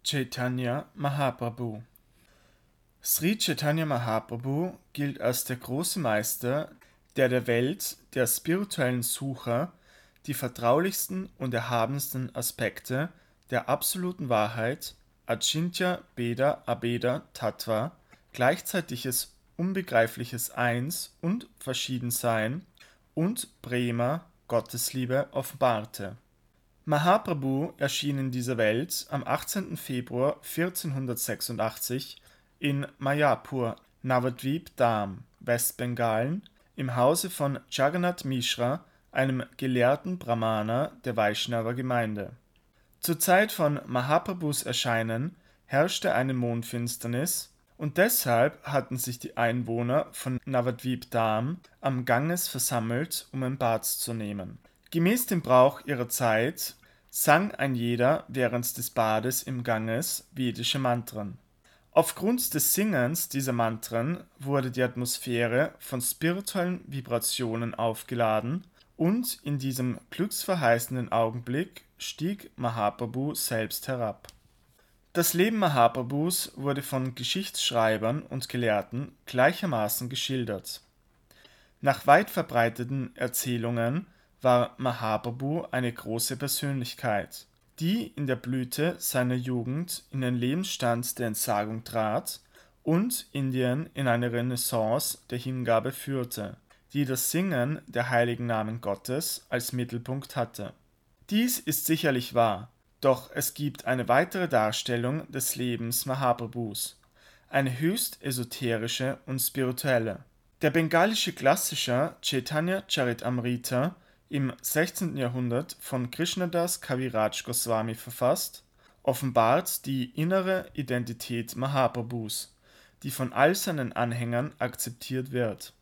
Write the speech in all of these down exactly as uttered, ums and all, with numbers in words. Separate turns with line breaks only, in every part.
Chaitanya Mahaprabhu. Sri Chaitanya Mahaprabhu gilt als der große Meister, der der Welt der spirituellen Sucher die vertraulichsten und erhabensten Aspekte der absoluten Wahrheit, Achintya Bheda Abheda Tattva, gleichzeitiges unbegreifliches Eins und Verschiedensein und Prema, Gottesliebe, offenbarte. Mahaprabhu erschien in dieser Welt am achtzehnten Februar vierzehnhundertsechsundachtzig in Mayapur, Navadvip Dham, Westbengalen, im Hause von Jagannath Mishra, einem gelehrten Brahmana der Vaishnava-Gemeinde. Zur Zeit von Mahaprabhus Erscheinen herrschte eine Mondfinsternis und deshalb hatten sich die Einwohner von Navadvip Dham am Ganges versammelt, um ein Bad zu nehmen. Gemäß dem Brauch ihrer Zeit sang ein jeder während des Bades im Ganges vedische Mantren. Aufgrund des Singens dieser Mantren wurde die Atmosphäre von spirituellen Vibrationen aufgeladen und in diesem glücksverheißenden Augenblick stieg Mahaprabhu selbst herab. Das Leben Mahaprabhus wurde von Geschichtsschreibern und Gelehrten gleichermaßen geschildert. Nach weit verbreiteten Erzählungen war Mahaprabhu eine große Persönlichkeit, die in der Blüte seiner Jugend in den Lebensstand der Entsagung trat und Indien in eine Renaissance der Hingabe führte, die das Singen der heiligen Namen Gottes als Mittelpunkt hatte. Dies ist sicherlich wahr, doch es gibt eine weitere Darstellung des Lebens Mahaprabhus, eine höchst esoterische und spirituelle. Der bengalische Klassiker Chaitanya Charitamrita, im sechzehnten Jahrhundert von Krishnadas Kaviraj Goswami verfasst, offenbart die innere Identität Mahaprabhus, die von all seinen Anhängern akzeptiert wird.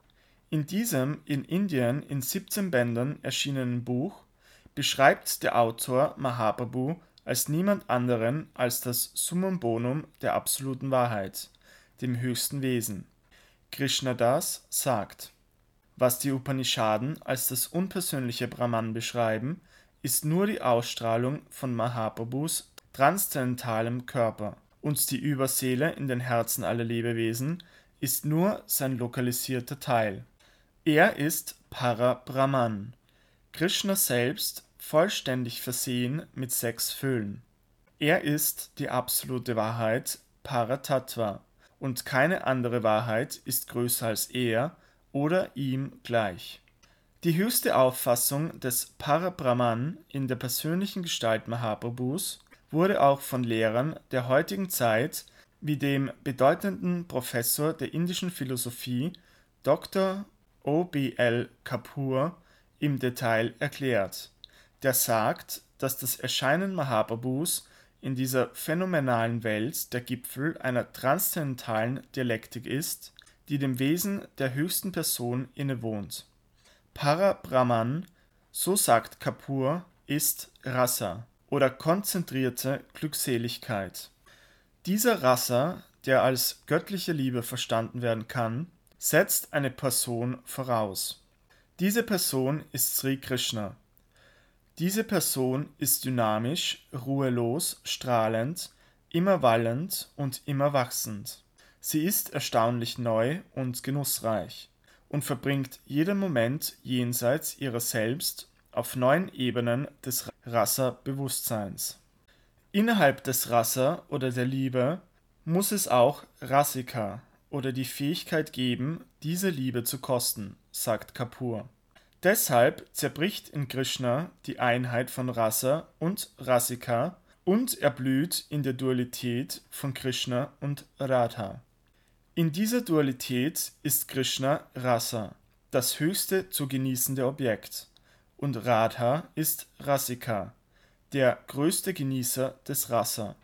In diesem in Indien in siebzehn Bänden erschienenen Buch beschreibt der Autor Mahaprabhu als niemand anderen als das Summum bonum der absoluten Wahrheit, dem höchsten Wesen. Krishnadas sagt: Was die Upanishaden als das unpersönliche Brahman beschreiben, ist nur die Ausstrahlung von Mahaprabhus transzendentalem Körper, und die Überseele in den Herzen aller Lebewesen ist nur sein lokalisierter Teil. Er ist Para-Brahman, Krishna selbst, vollständig versehen mit sechs Füllen. Er ist die absolute Wahrheit, Paratattva, und keine andere Wahrheit ist größer als er oder ihm gleich. Die höchste Auffassung des Para-Brahman in der persönlichen Gestalt Mahaprabhus wurde auch von Lehrern der heutigen Zeit wie dem bedeutenden Professor der indischen Philosophie Doktor O B L Kapoor im Detail erklärt, der sagt, dass das Erscheinen Mahaprabhus in dieser phänomenalen Welt der Gipfel einer transzendentalen Dialektik ist, die dem Wesen der höchsten Person innewohnt. Para-Brahman, so sagt Kapoor, ist Rasa oder konzentrierte Glückseligkeit. Dieser Rasa, der als göttliche Liebe verstanden werden kann, setzt eine Person voraus. Diese Person ist Sri Krishna. Diese Person ist dynamisch, ruhelos, strahlend, immer wallend und immer wachsend. Sie ist erstaunlich neu und genussreich und verbringt jeden Moment jenseits ihrer selbst auf neuen Ebenen des Rasa-Bewusstseins. Innerhalb des Rasa oder der Liebe muss es auch Rasika oder die Fähigkeit geben, diese Liebe zu kosten, sagt Kapoor. Deshalb zerbricht in Krishna die Einheit von Rasa und Rasika und erblüht in der Dualität von Krishna und Radha. In dieser Dualität ist Krishna Rasa, das höchste zu genießende Objekt, und Radha ist Rasika, der größte Genießer des Rasa.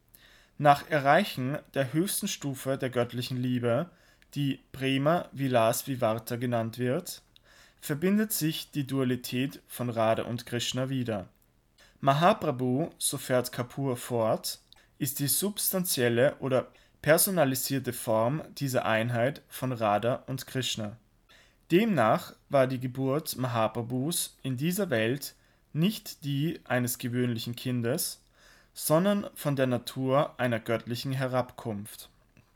Nach Erreichen der höchsten Stufe der göttlichen Liebe, die Prema Vilas Vivarta genannt wird, verbindet sich die Dualität von Radha und Krishna wieder. Mahaprabhu, so fährt Kapoor fort, ist die substanzielle oder personalisierte Form dieser Einheit von Radha und Krishna. Demnach war die Geburt Mahaprabhus in dieser Welt nicht die eines gewöhnlichen Kindes, sondern von der Natur einer göttlichen Herabkunft.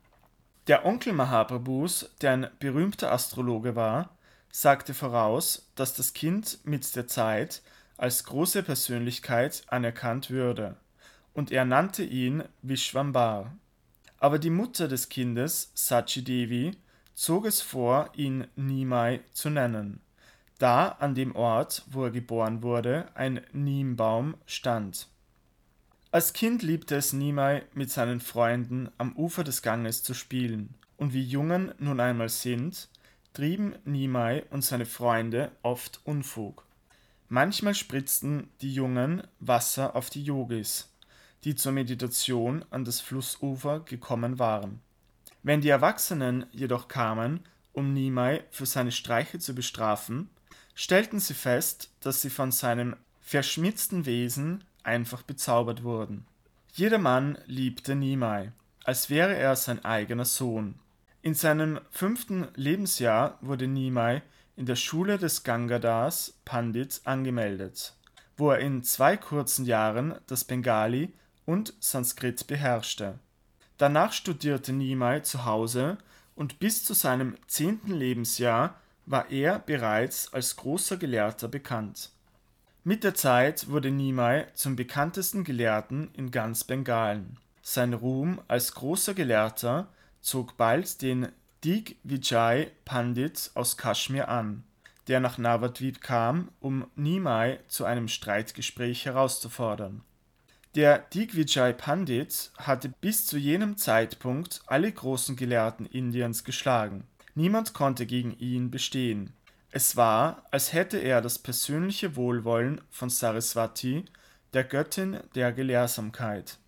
Der Onkel Mahaprabhus, der ein berühmter Astrologe war, sagte voraus, dass das Kind mit der Zeit als große Persönlichkeit anerkannt würde, und er nannte ihn Vishwambar. Aber die Mutter des Kindes, Sachi Devi, zog es vor, ihn Nimai zu nennen, da an dem Ort, wo er geboren wurde, ein Nimbaum stand. Als Kind liebte es Nimai, mit seinen Freunden am Ufer des Ganges zu spielen, und wie Jungen nun einmal sind, trieben Nimai und seine Freunde oft Unfug. Manchmal spritzten die Jungen Wasser auf die Yogis, die zur Meditation an das Flussufer gekommen waren. Wenn die Erwachsenen jedoch kamen, um Nimai für seine Streiche zu bestrafen, stellten sie fest, dass sie von seinem verschmitzten Wesen einfach bezaubert wurden. Jedermann liebte Nimai, als wäre er sein eigener Sohn. In seinem fünften Lebensjahr wurde Nimai in der Schule des Gangadhar Pandit angemeldet, wo er in zwei kurzen Jahren das Bengali und Sanskrit beherrschte. Danach studierte Nimai zu Hause und bis zu seinem zehnten Lebensjahr war er bereits als großer Gelehrter bekannt. Mit der Zeit wurde Nimai zum bekanntesten Gelehrten in ganz Bengalen. Sein Ruhm als großer Gelehrter zog bald den Digvijay Pandit aus Kaschmir an, der nach Navadvip kam, um Nimai zu einem Streitgespräch herauszufordern. Der Digvijay Pandit hatte bis zu jenem Zeitpunkt alle großen Gelehrten Indiens geschlagen. Niemand konnte gegen ihn bestehen. Es war, als hätte er das persönliche Wohlwollen von Saraswati, der Göttin der Gelehrsamkeit.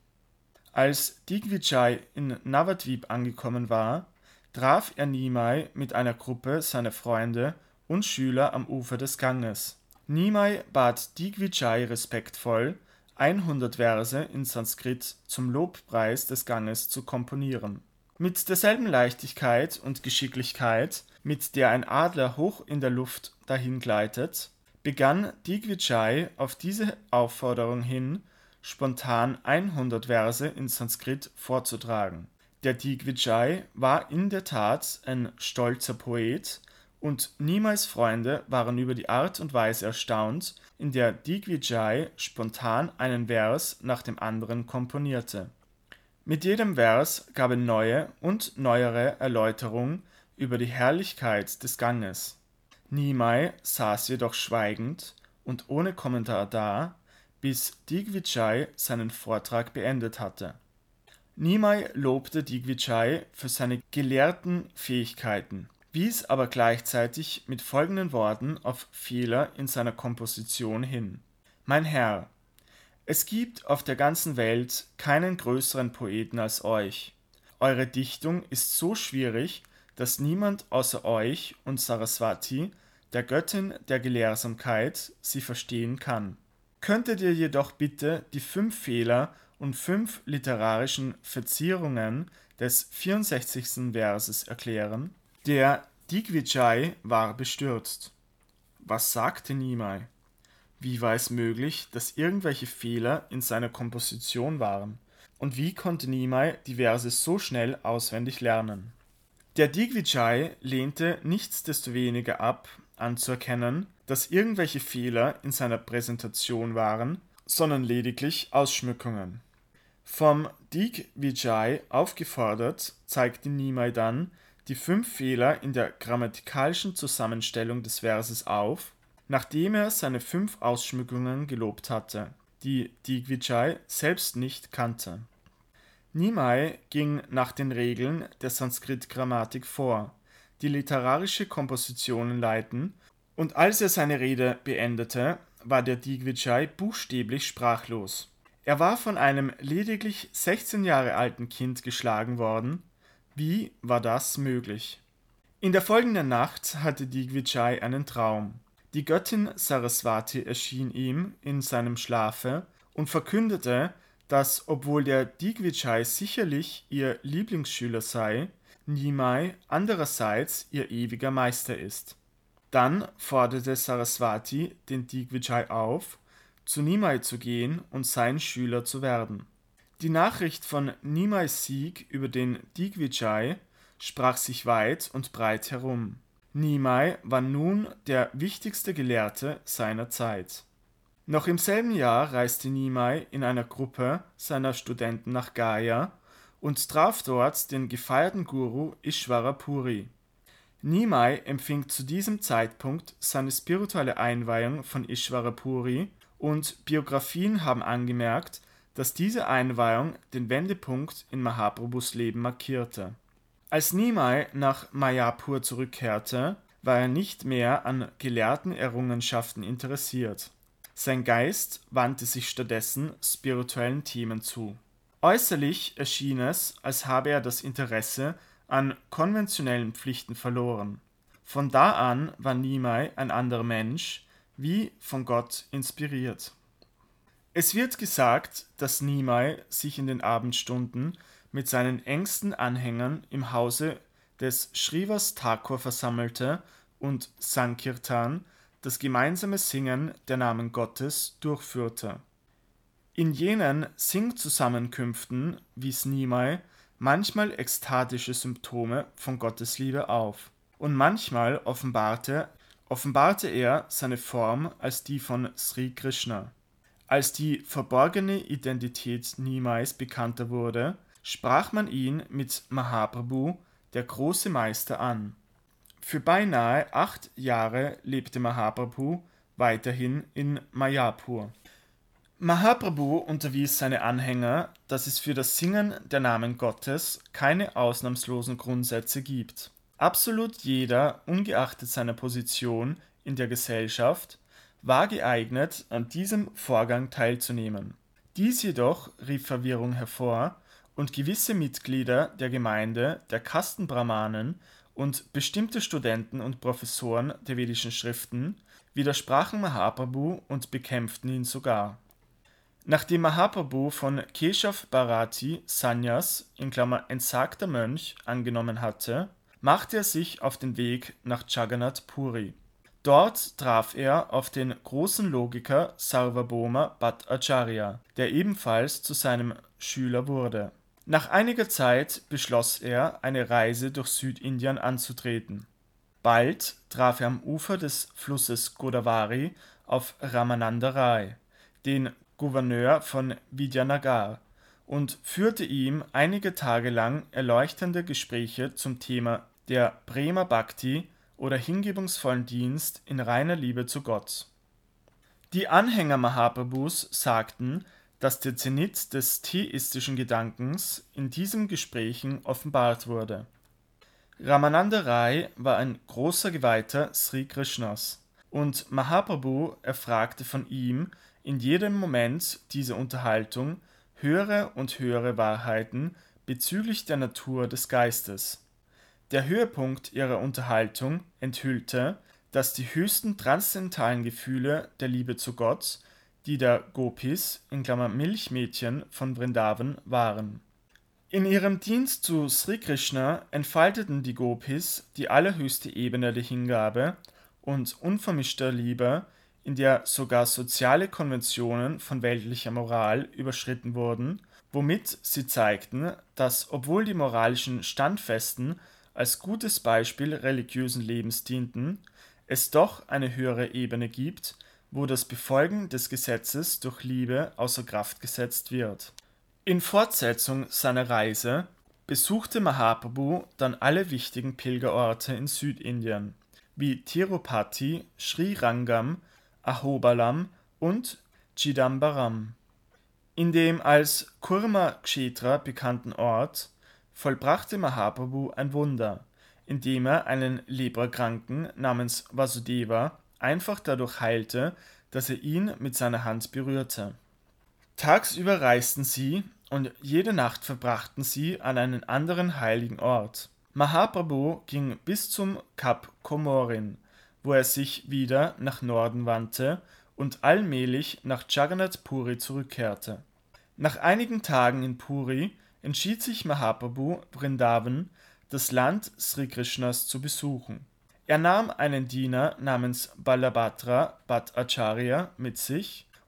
Als Digvijay in Navadvip angekommen war, traf er Nimai mit einer Gruppe seiner Freunde und Schüler am Ufer des Ganges. Nimai bat Digvijay respektvoll, hundert Verse in Sanskrit zum Lobpreis des Ganges zu komponieren. Mit derselben Leichtigkeit und Geschicklichkeit, mit der ein Adler hoch in der Luft dahingleitet, begann Digvijay auf diese Aufforderung hin, spontan hundert Verse in Sanskrit vorzutragen. Der Digvijay war in der Tat ein stolzer Poet, und Nimais Freunde waren über die Art und Weise erstaunt, in der Digvijay spontan einen Vers nach dem anderen komponierte. Mit jedem Vers gab er neue und neuere Erläuterung über die Herrlichkeit des Ganges. Nimai saß jedoch schweigend und ohne Kommentar da, bis Digvijay seinen Vortrag beendet hatte. Nimai lobte Digvijay für seine gelehrten Fähigkeiten, wies aber gleichzeitig mit folgenden Worten auf Fehler in seiner Komposition hin: Mein Herr, es gibt auf der ganzen Welt keinen größeren Poeten als euch. Eure Dichtung ist so schwierig, dass niemand außer euch und Saraswati, der Göttin der Gelehrsamkeit, sie verstehen kann. Könntet ihr jedoch bitte die fünf Fehler und fünf literarischen Verzierungen des vierundsechzigsten Verses erklären? Der Digvijay war bestürzt. Was sagte Nimai? Wie war es möglich, dass irgendwelche Fehler in seiner Komposition waren? Und wie konnte Nimai die Verse so schnell auswendig lernen? Der Digvijay lehnte nichtsdestoweniger ab, anzuerkennen, dass irgendwelche Fehler in seiner Präsentation waren, sondern lediglich Ausschmückungen. Vom Digvijay aufgefordert, zeigte Nimai dann die fünf Fehler in der grammatikalischen Zusammenstellung des Verses auf, nachdem er seine fünf Ausschmückungen gelobt hatte, die Digvijay selbst nicht kannte. Nimai ging nach den Regeln der Sanskrit-Grammatik vor, die literarische Kompositionen leiten, und als er seine Rede beendete, war der Digvijay buchstäblich sprachlos. Er war von einem lediglich sechzehn Jahre alten Kind geschlagen worden. Wie war das möglich? In der folgenden Nacht hatte Digvijay einen Traum. Die Göttin Saraswati erschien ihm in seinem Schlafe und verkündete, dass, obwohl der Digvijay sicherlich ihr Lieblingsschüler sei, Nimai andererseits ihr ewiger Meister ist. Dann forderte Saraswati den Digvijay auf, zu Nimai zu gehen und sein Schüler zu werden. Die Nachricht von Nimais Sieg über den Digvijay sprach sich weit und breit herum. Nimai war nun der wichtigste Gelehrte seiner Zeit. Noch im selben Jahr reiste Nimai in einer Gruppe seiner Studenten nach Gaya und traf dort den gefeierten Guru Ishvara Puri. Nimai empfing zu diesem Zeitpunkt seine spirituelle Einweihung von Ishvara Puri und Biografien haben angemerkt, dass diese Einweihung den Wendepunkt in Mahaprabhus Leben markierte. Als Nimai nach Mayapur zurückkehrte, war er nicht mehr an gelehrten Errungenschaften interessiert. Sein Geist wandte sich stattdessen spirituellen Themen zu. Äußerlich erschien es, als habe er das Interesse an konventionellen Pflichten verloren. Von da an war Nimai ein anderer Mensch, wie von Gott inspiriert. Es wird gesagt, dass Nimai sich in den Abendstunden mit seinen engsten Anhängern im Hause des Srivas Thakur versammelte und Sankirtan, das gemeinsame Singen der Namen Gottes, durchführte. In jenen Singzusammenkünften wies Nimai manchmal ekstatische Symptome von Gottesliebe auf und manchmal offenbarte, offenbarte er seine Form als die von Sri Krishna. Als die verborgene Identität Nimais bekannter wurde, sprach man ihn mit Mahaprabhu, der große Meister, an. Für beinahe acht Jahre lebte Mahaprabhu weiterhin in Mayapur. Mahaprabhu unterwies seine Anhänger, dass es für das Singen der Namen Gottes keine ausnahmslosen Grundsätze gibt. Absolut jeder, ungeachtet seiner Position in der Gesellschaft, war geeignet, an diesem Vorgang teilzunehmen. Dies jedoch rief Verwirrung hervor und gewisse Mitglieder der Gemeinde, der Kastenbrahmanen und bestimmte Studenten und Professoren der vedischen Schriften widersprachen Mahaprabhu und bekämpften ihn sogar. Nachdem Mahaprabhu von Keshav Bharati Sannyas in Klammer entsagter Mönch angenommen hatte, machte er sich auf den Weg nach Jagannath Puri. Dort traf er auf den großen Logiker Sarvabhauma Bhattacharya, der ebenfalls zu seinem Schüler wurde. Nach einiger Zeit beschloss er, eine Reise durch Südindien anzutreten. Bald traf er am Ufer des Flusses Godavari auf Ramananda Rai, den Gouverneur von Vidyanagar, und führte ihm einige Tage lang erleuchtende Gespräche zum Thema der Prema Bhakti oder hingebungsvollen Dienst in reiner Liebe zu Gott. Die Anhänger Mahaprabhus sagten, dass der Zenit des theistischen Gedankens in diesen Gesprächen offenbart wurde. Ramananda Rai war ein großer Geweihter Sri Krishnas und Mahaprabhu erfragte von ihm in jedem Moment dieser Unterhaltung höhere und höhere Wahrheiten bezüglich der Natur des Geistes. Der Höhepunkt ihrer Unterhaltung enthüllte, dass die höchsten transzendentalen Gefühle der Liebe zu Gott die der Gopis in Klammer Milchmädchen von Vrindavan waren. In ihrem Dienst zu Sri Krishna entfalteten die Gopis die allerhöchste Ebene der Hingabe und unvermischter Liebe, in der sogar soziale Konventionen von weltlicher Moral überschritten wurden, womit sie zeigten, dass, obwohl die moralischen Standfesten als gutes Beispiel religiösen Lebens dienten, es doch eine höhere Ebene gibt, wo das Befolgen des Gesetzes durch Liebe außer Kraft gesetzt wird. In Fortsetzung seiner Reise besuchte Mahaprabhu dann alle wichtigen Pilgerorte in Südindien, wie Tirupati, Sri Rangam, Ahobalam und Chidambaram. In dem als Kurma Kshetra bekannten Ort vollbrachte Mahaprabhu ein Wunder, indem er einen Leprakranken namens Vasudeva einfach dadurch heilte, dass er ihn mit seiner Hand berührte. Tagsüber reisten sie und jede Nacht verbrachten sie an einen anderen heiligen Ort. Mahaprabhu ging bis zum Kap Komorin, wo er sich wieder nach Norden wandte und allmählich nach Jagannath Puri zurückkehrte. Nach einigen Tagen in Puri entschied sich Mahaprabhu, Vrindavan, das Land Sri Krishnas, zu besuchen. Er nahm einen Diener namens Balabhadra Bhattacharya mit sich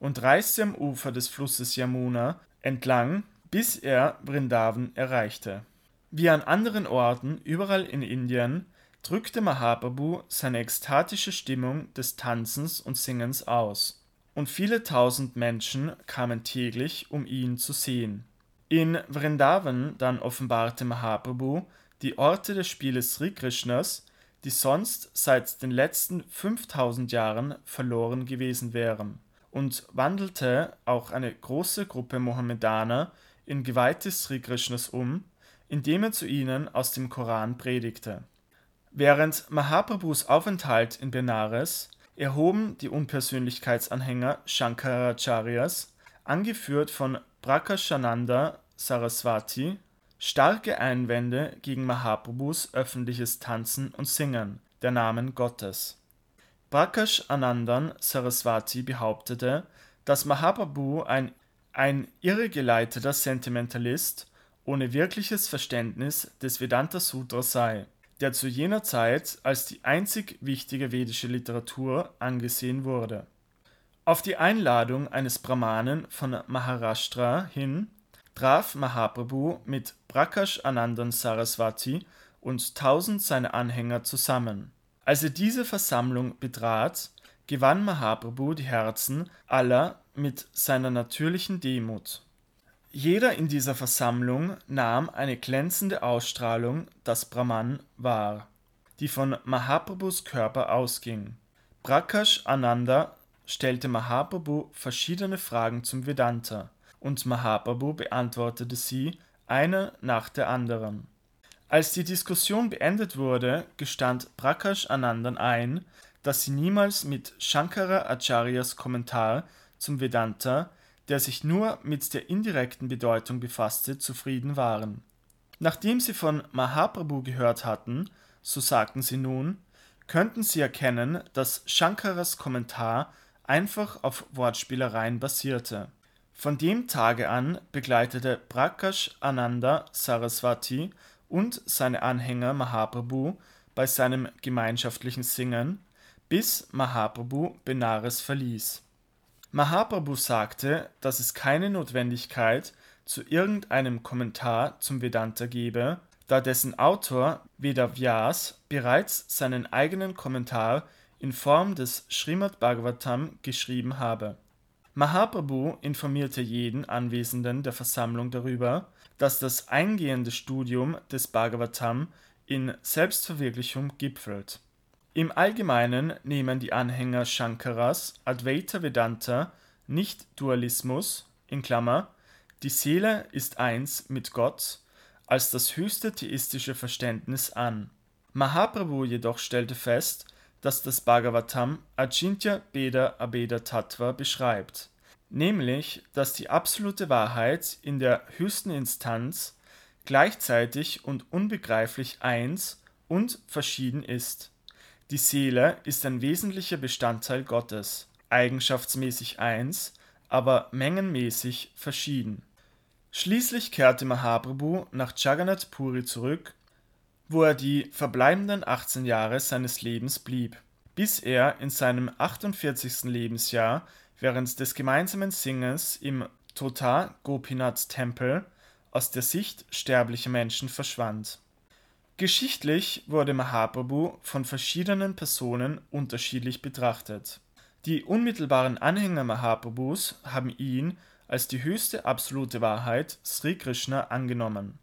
und reiste am Ufer des Flusses Yamuna entlang, bis er Vrindavan erreichte. Wie an anderen Orten überall in Indien drückte Mahaprabhu seine ekstatische Stimmung des Tanzens und Singens aus, und viele tausend Menschen kamen täglich, um ihn zu sehen. In Vrindavan dann offenbarte Mahaprabhu die Orte des Spieles Sri Krishnas, die sonst seit den letzten fünftausend Jahren verloren gewesen wären, und wandelte auch eine große Gruppe Mohammedaner in Geweihte Sri Krishnas um, indem er zu ihnen aus dem Koran predigte. Während Mahaprabhus Aufenthalt in Benares erhoben die Unpersönlichkeitsanhänger Shankaracharyas, angeführt von Prakashananda Saraswati, starke Einwände gegen Mahaprabhus öffentliches Tanzen und Singen der Namen Gottes. Prakash Anandan Saraswati behauptete, dass Mahaprabhu ein, ein irregeleiteter Sentimentalist ohne wirkliches Verständnis des Vedanta-Sutra sei, der zu jener Zeit als die einzig wichtige vedische Literatur angesehen wurde. Auf die Einladung eines Brahmanen von Maharashtra hin traf Mahaprabhu mit Prakash Anandan Saraswati und tausend seiner Anhänger zusammen. Als er diese Versammlung betrat, gewann Mahaprabhu die Herzen aller mit seiner natürlichen Demut. Jeder in dieser Versammlung nahm eine glänzende Ausstrahlung das Brahman wahr, die von Mahaprabhus Körper ausging. Prakash Ananda stellte Mahaprabhu verschiedene Fragen zum Vedanta, und Mahaprabhu beantwortete sie eine nach der anderen. Als die Diskussion beendet wurde, gestand Prakash Anandan ein, dass sie niemals mit Shankara Acharyas Kommentar zum Vedanta, der sich nur mit der indirekten Bedeutung befasste, zufrieden waren. Nachdem sie von Mahaprabhu gehört hatten, so sagten sie nun, könnten sie erkennen, dass Shankaras Kommentar einfach auf Wortspielereien basierte. Von dem Tage an begleitete Prakash Ananda Saraswati und seine Anhänger Mahaprabhu bei seinem gemeinschaftlichen Singen, bis Mahaprabhu Benares verließ. Mahaprabhu sagte, dass es keine Notwendigkeit zu irgendeinem Kommentar zum Vedanta gebe, da dessen Autor Vedavyas bereits seinen eigenen Kommentar in Form des Srimad Bhagavatam geschrieben habe. Mahaprabhu informierte jeden Anwesenden der Versammlung darüber, dass das eingehende Studium des Bhagavatam in Selbstverwirklichung gipfelt. Im Allgemeinen nehmen die Anhänger Shankaras Advaita Vedanta nicht Dualismus in Klammer, die Seele ist eins mit Gott, als das höchste theistische Verständnis an. Mahaprabhu jedoch stellte fest, dass das Bhagavatam Achintya Bheda Abheda Tattva beschreibt, nämlich, dass die absolute Wahrheit in der höchsten Instanz gleichzeitig und unbegreiflich eins und verschieden ist. Die Seele ist ein wesentlicher Bestandteil Gottes, eigenschaftsmäßig eins, aber mengenmäßig verschieden. Schließlich kehrte Mahaprabhu nach Jagannath Puri zurück, wo er die verbleibenden achtzehn Jahre seines Lebens blieb, bis er in seinem achtundvierzigsten Lebensjahr während des gemeinsamen Singens im Tota Gopinath Tempel aus der Sicht sterblicher Menschen verschwand. Geschichtlich wurde Mahaprabhu von verschiedenen Personen unterschiedlich betrachtet. Die unmittelbaren Anhänger Mahaprabhus haben ihn als die höchste absolute Wahrheit Sri Krishna angenommen.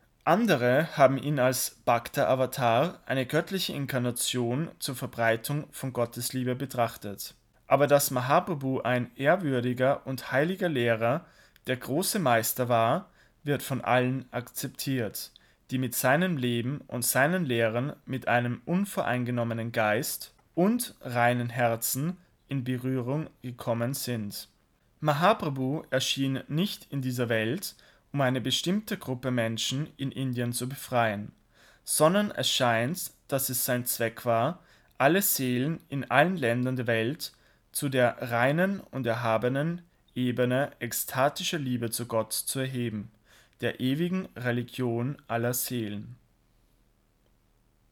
Andere haben ihn als Bhakta-Avatar, eine göttliche Inkarnation zur Verbreitung von Gottesliebe betrachtet. Aber dass Mahaprabhu ein ehrwürdiger und heiliger Lehrer, der große Meister war, wird von allen akzeptiert, die mit seinem Leben und seinen Lehren mit einem unvoreingenommenen Geist und reinen Herzen in Berührung gekommen sind. Mahaprabhu erschien nicht in dieser Welt, um eine bestimmte Gruppe Menschen in Indien zu befreien, sondern es scheint, dass es sein Zweck war, alle Seelen in allen Ländern der Welt zu der reinen und erhabenen Ebene ekstatischer Liebe zu Gott zu erheben, der ewigen Religion aller Seelen.